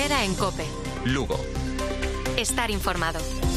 Queda en COPE. Lugo. Estar informado.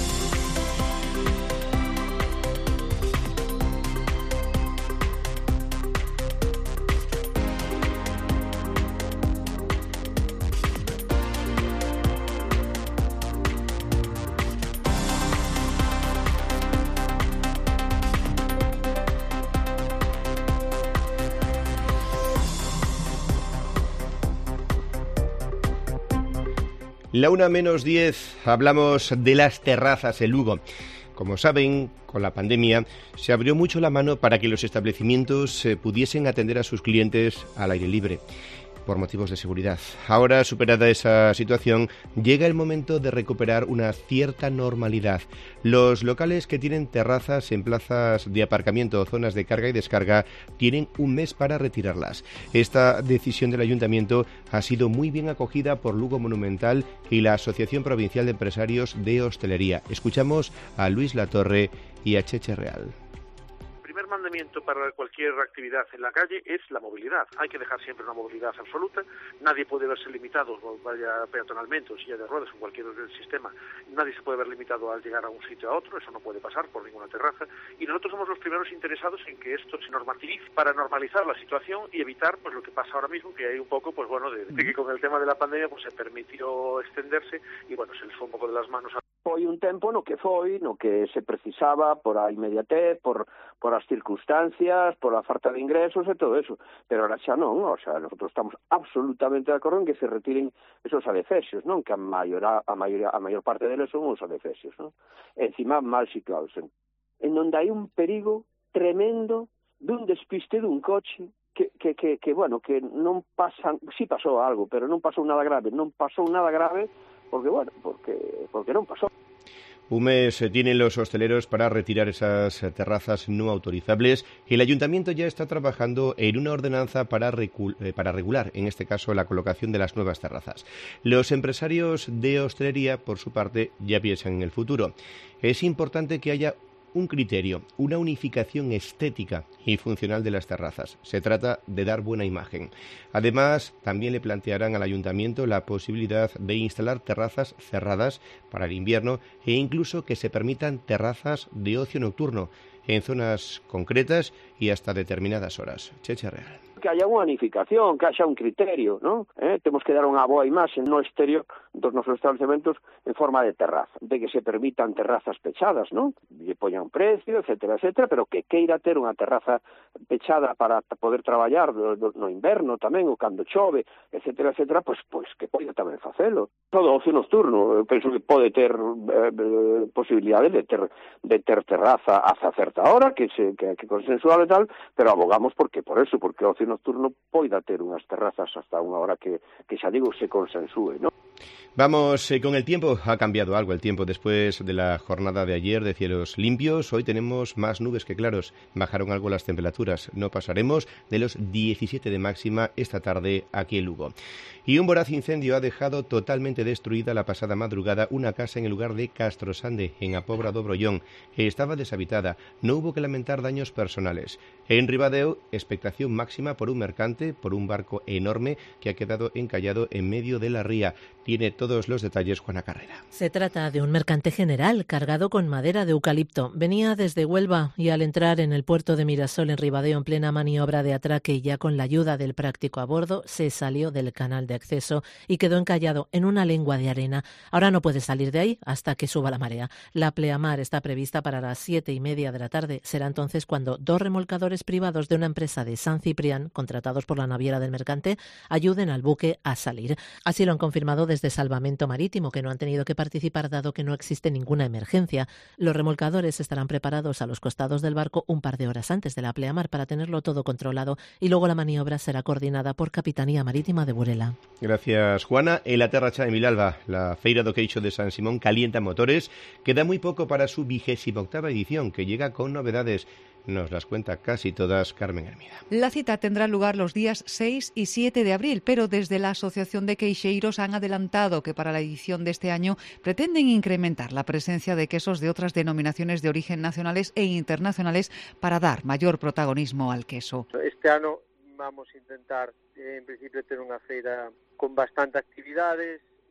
La 1:10, hablamos de las terrazas en Lugo. Como saben, con la pandemia se abrió mucho la mano para que los establecimientos pudiesen atender a sus clientes al aire libre, por motivos de seguridad. Ahora, superada esa situación, llega el momento de recuperar una cierta normalidad. Los locales que tienen terrazas en plazas de aparcamiento o zonas de carga y descarga tienen un mes para retirarlas. Esta decisión del Ayuntamiento ha sido muy bien acogida por Lugo Monumental y la Asociación Provincial de Empresarios de Hostelería. Escuchamos a Luis Latorre y a Cheche Real. El primer mandamiento para cualquier actividad en la calle es la movilidad. Hay que dejar siempre una movilidad absoluta. Nadie puede verse limitado, vaya peatonalmente o silla de ruedas o cualquier sistema. Nadie se puede ver limitado al llegar a un sitio a otro. Eso no puede pasar por ninguna terraza. Y nosotros somos los primeros interesados en que esto se normativice para normalizar la situación y evitar pues lo que pasa ahora mismo, que hay un poco de que con el tema de la pandemia pues se permitió extenderse y bueno, se les fue un poco de las manos. Foi un tempo no que se precisaba por a inmediatez, por as circunstancias, por a falta de ingresos e todo eso. Pero ahora xa non, o sea, nosotros estamos absolutamente de acordo en que se retiren esos adefesios, non? Que a maior parte deles son os adefesios, non? Encima mal situados, en onde hai un perigo tremendo dun despiste dun coche que non pasan, sí pasou algo, pero non pasou nada grave, porque non pasó. Un mes tienen los hosteleros para retirar esas terrazas no autorizables y el Ayuntamiento ya está trabajando en una ordenanza para regular, en este caso, la colocación de las nuevas terrazas. Los empresarios de hostelería, por su parte, ya piensan en el futuro. Es importante que haya un criterio, una unificación estética y funcional de las terrazas. Se trata de dar buena imagen. Además, también le plantearán al Ayuntamiento la posibilidad de instalar terrazas cerradas para el invierno e incluso que se permitan terrazas de ocio nocturno en zonas concretas y hasta determinadas horas. Cheche Real. Que haya unha unificación, que haya un criterio, ¿no? Temos que dar unha boa imaxe no exterior dos nosos establecementos en forma de terraza, de que se permitan terrazas pechadas, ¿no? Lle poña un precio, etcétera, pero que queira ter unha terraza pechada para poder traballar no inverno tamén, ou cando chove, etcétera, pois que poida tamén facelo. Todo ocio nocturno, penso que pode ter posibilidades de ter terraza hasta certa hora, que consensual e tal, pero abogamos porque o ocio nocturno poida ter unhas terrazas hasta unha hora que xa digo se consensúe, ¿no? Vamos con el tiempo. Ha cambiado algo el tiempo después de la jornada de ayer de cielos limpios. Hoy tenemos más nubes que claros. Bajaron algo las temperaturas. No pasaremos de los 17 de máxima esta tarde aquí en Lugo. Y un voraz incendio ha dejado totalmente destruida la pasada madrugada una casa en el lugar de Castrosande, en A Pobra do Brollón. Estaba deshabitada. No hubo que lamentar daños personales. En Ribadeo, expectación máxima por un mercante, por un barco enorme que ha quedado encallado en medio de la ría. Tiene todos los detalles Juana Carrera. Se trata de un mercante general cargado con madera de eucalipto. Venía desde Huelva y al entrar en el puerto de Mirasol en Ribadeo en plena maniobra de atraque y ya con la ayuda del práctico a bordo, se salió del canal de acceso y quedó encallado en una lengua de arena. Ahora no puede salir de ahí hasta que suba la marea. La pleamar está prevista para las 7:30 de la tarde. Será entonces cuando 2 remolcadores privados de una empresa de San Ciprián, contratados por la naviera del mercante, ayuden al buque a salir. Así lo han confirmado desde Salvamento Marítimo, que no han tenido que participar dado que no existe ninguna emergencia. Los remolcadores estarán preparados a los costados del barco un par de horas antes de la pleamar para tenerlo todo controlado y luego la maniobra será coordinada por Capitanía Marítima de Burela. Gracias, Juana. En la Terra Cha de Milalba, la Feira do Queixo de San Simón calienta motores. Queda muy poco para su 28ª edición, que llega con novedades. Nos las cuenta casi todas Carmen Hermida. La cita tendrá lugar los días 6 y 7 de abril, pero desde la Asociación de Queixeiros han adelantado que para la edición de este año pretenden incrementar la presencia de quesos de otras denominaciones de origen nacionales e internacionales para dar mayor protagonismo al queso. Este ano vamos a intentar, en principio, ter unha feira con bastante actividades,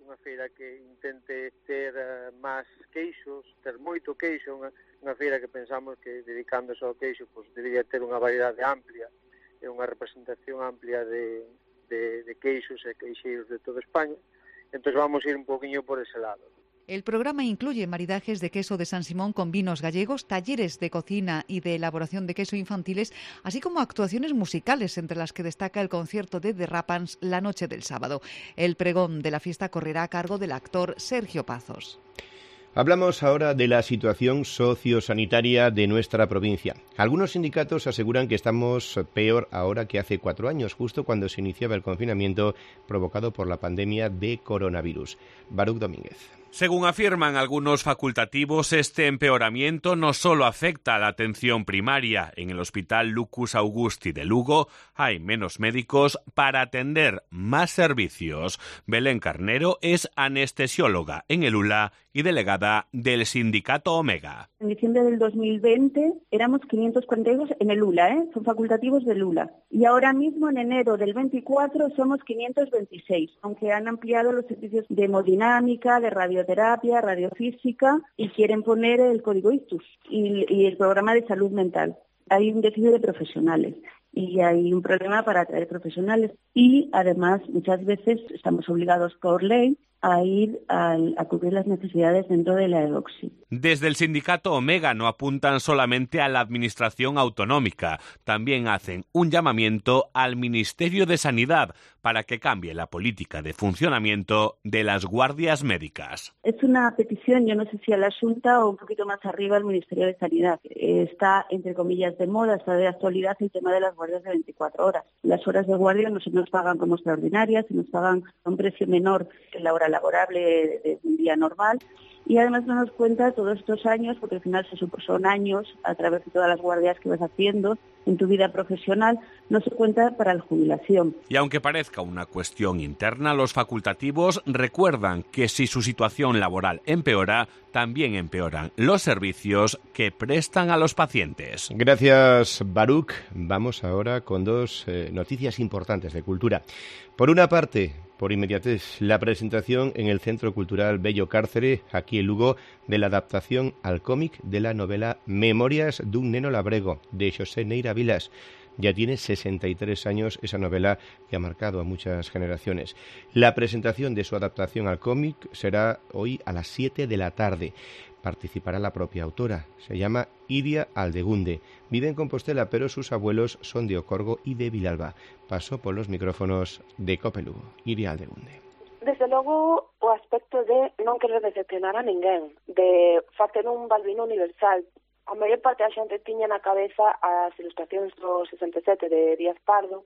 unha feira que intente ter máis queixos, ter moito queixo, unha feira que pensamos que dedicándose ao queixo pois debería ter unha variedade amplia e unha representación amplia de queixos e queixeiros de toda España. Entón vamos ir un poquinho por ese lado. El programa incluye maridajes de queso de San Simón con vinos gallegos, talleres de cocina y de elaboración de queso infantiles, así como actuaciones musicales, entre las que destaca el concierto de The Rapans la noche del sábado. El pregón de la fiesta correrá a cargo del actor Sergio Pazos. Hablamos ahora de la situación sociosanitaria de nuestra provincia. Algunos sindicatos aseguran que estamos peor ahora que hace 4 años, justo cuando se iniciaba el confinamiento provocado por la pandemia de coronavirus. Baruch Domínguez. Según afirman algunos facultativos, este empeoramiento no solo afecta a la atención primaria. En el Hospital Lucus Augusti de Lugo hay menos médicos para atender más servicios. Belén Carnero es anestesióloga en el ULA y delegada del sindicato Omega. En diciembre del 2020 éramos 542 en el ULA, son facultativos del ULA. Y ahora mismo, en enero del 24, somos 526, aunque han ampliado los servicios de hemodinámica, de radioterapia, radiofísica, y quieren poner el código ICTUS y el programa de salud mental. Hay un déficit de profesionales y hay un problema para atraer profesionales. Y además, muchas veces estamos obligados por ley a ir a cubrir las necesidades dentro de la EDOXI. Desde el sindicato Omega no apuntan solamente a la administración autonómica, también hacen un llamamiento al Ministerio de Sanidad para que cambie la política de funcionamiento de las guardias médicas. Es una petición, yo no sé si a la Xunta o un poquito más arriba al Ministerio de Sanidad. Está, entre comillas, de moda, está de actualidad el tema de las guardias de 24 horas. Las horas de guardia no se nos pagan como extraordinarias, se nos pagan a un precio menor que la hora laborable de un día normal. Y además no nos cuenta todos estos años, porque al final son años a través de todas las guardias que vas haciendo en tu vida profesional, no se cuenta para la jubilación. Y aunque parezca una cuestión interna, los facultativos recuerdan que si su situación laboral empeora, también empeoran los servicios que prestan a los pacientes. Gracias, Baruch. Vamos ahora con 2 noticias importantes de cultura. Por una parte, por inmediatez, la presentación en el Centro Cultural Bello Cárcere, aquí en Lugo, de la adaptación al cómic de la novela Memorias dun neno labrego, de Xosé Neira Vilas. Ya tiene 63 años esa novela que ha marcado a muchas generaciones. La presentación de su adaptación al cómic será hoy a las 7 de la tarde. Participará la propia autora. Se llama Iria Aldegunde. Vive en Compostela, pero sus abuelos son de Ocorgo y de Vilalba. Pasó por los micrófonos de COPE Lugo. Iria Aldegunde. Desde logo, o aspecto de non querer decepcionar a ninguén, de facer un balbino universal. A maior parte da xente tiña na cabeza as ilustracións do 67 de Díaz Pardo,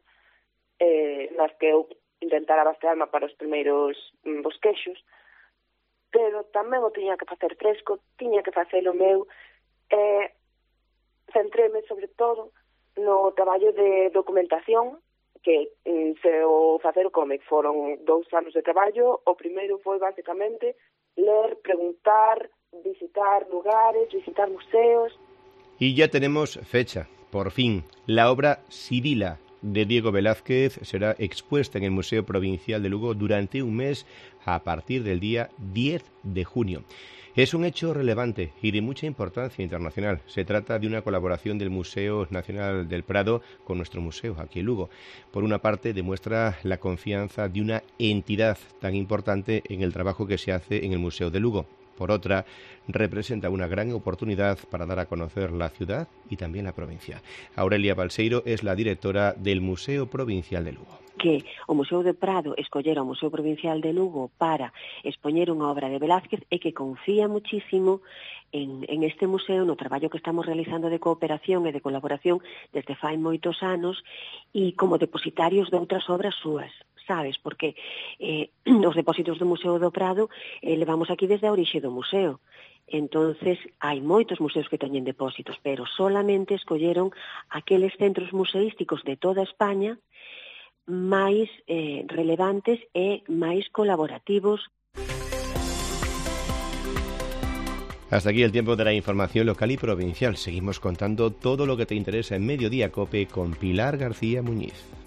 nas que eu intentara basearme para os primeiros bosquexos, pero tamén o tiña que facer fresco, tiña que facelo meu, centréme sobre todo no traballo de documentación, que se o facer o cómic foron 2 anos de traballo. O primeiro foi basicamente ler, preguntar, visitar lugares, visitar museos. Y ya tenemos fecha, por fin. La obra Sibila de Diego Velázquez será expuesta en el Museo Provincial de Lugo durante un mes a partir del día 10 de junio. Es un hecho relevante y de mucha importancia internacional. Se trata de una colaboración del Museo Nacional del Prado con nuestro museo aquí en Lugo. Por una parte, demuestra la confianza de una entidad tan importante en el trabajo que se hace en el Museo de Lugo. Por otra, representa una gran oportunidad para dar a conocer la ciudad y también la provincia. Aurelia Balseiro es la directora del Museo Provincial de Lugo. Que o Museo de Prado escollera o Museo Provincial de Lugo para expoñer unha obra de Velázquez e que confía muchísimo en este museo, no traballo que estamos realizando de cooperación e de colaboración desde fai moitos anos e como depositarios de outras obras súas, sabes? Porque os depósitos do Museo do Prado levamos aquí desde a orixe do museo. Entonces, hai moitos museos que teñen depósitos, pero solamente escolleron aqueles centros museísticos de toda España máis relevantes e máis colaborativos. Hasta aquí el tiempo de la información local y provincial. Seguimos contando todo lo que te interesa en Mediodía COPE con Pilar García Muñiz.